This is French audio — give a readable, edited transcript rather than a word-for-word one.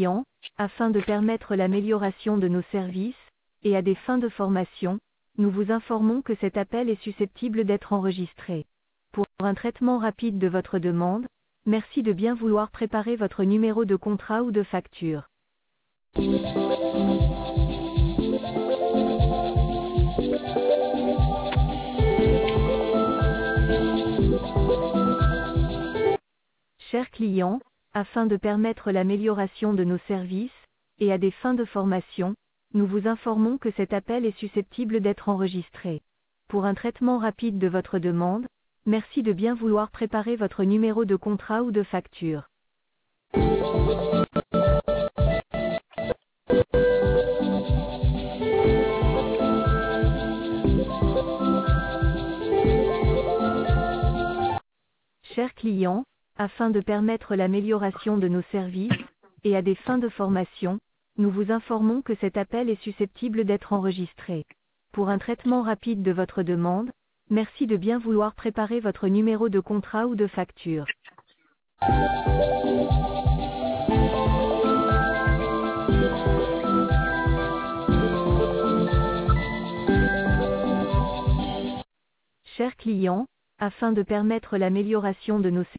clients, afin de permettre l'amélioration de nos services, et à des fins de formation, nous vous informons que cet appel est susceptible d'être enregistré. Pour un traitement rapide de votre demande, merci de bien vouloir préparer votre numéro de contrat ou de facture. Chers clients, afin de permettre l'amélioration de nos services, et à des fins de formation, nous vous informons que cet appel est susceptible d'être enregistré. Pour un traitement rapide de votre demande, merci de bien vouloir préparer votre numéro de contrat ou de facture. Chers clients, afin de permettre l'amélioration de nos services, et à des fins de formation, nous vous informons que cet appel est susceptible d'être enregistré. Pour un traitement rapide de votre demande, merci de bien vouloir préparer votre numéro de contrat ou de facture. Chers clients, afin de permettre l'amélioration de nos